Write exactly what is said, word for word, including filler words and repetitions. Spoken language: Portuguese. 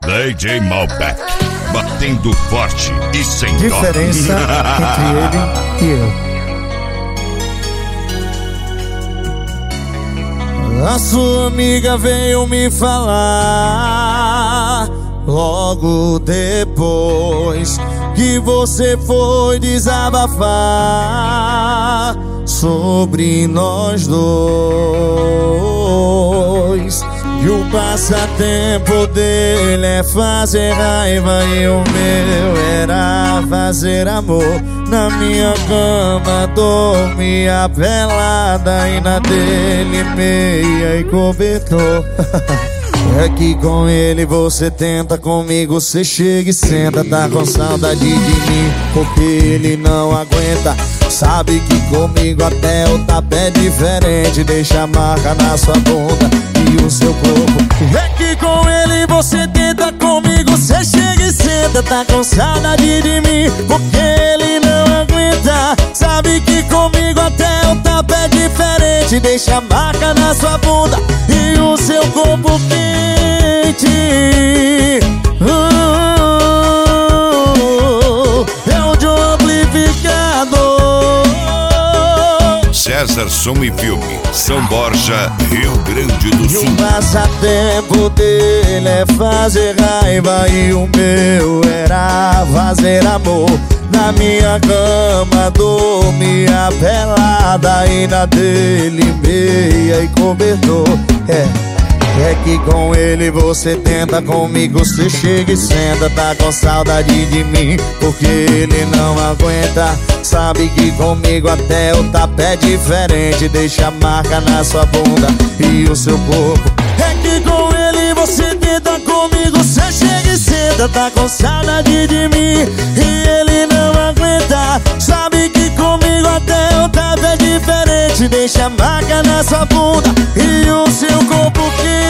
D J Malbec, batendo forte e sem dó. Diferença entre ele e eu. A sua amiga veio me falar logo depois que você foi desabafar sobre nós dois. E o passatempo dele é fazer raiva e o meu era fazer amor. Na minha cama dormia pelada e na dele meia e cobertor. É que com ele você tenta, comigo você chega e senta. Tá com saudade de mim porque ele não aguenta. Sabe que comigo até o tapa é diferente. Deixa a marca na sua bunda e o seu corpo. É que com ele você tenta, comigo você chega e senta. Tá com saudade de mim porque ele não aguenta. Sabe que comigo até o tapa é diferente. Deixa a marca na sua bunda e o seu corpo quente. uh, É o de um amplificador. César Som e Filme, São Borja, Rio Grande do Sul. E o passatempo dele é fazer raiva e o meu era fazer amor. Na minha cama dormia pelada e na dele meia e cobertor. É, é que com ele você tenta, comigo você chega e senta. Tá com saudade de mim porque ele não aguenta. Sabe que comigo até o tapa é diferente. Deixa a marca na sua bunda e o seu corpo. É que com ele você tenta, comigo você chega e senta. Tá com saudade de mim e ele não aguenta. Sabe que comigo até o tapa é diferente. Deixa a marca na sua bunda e o seu corpo que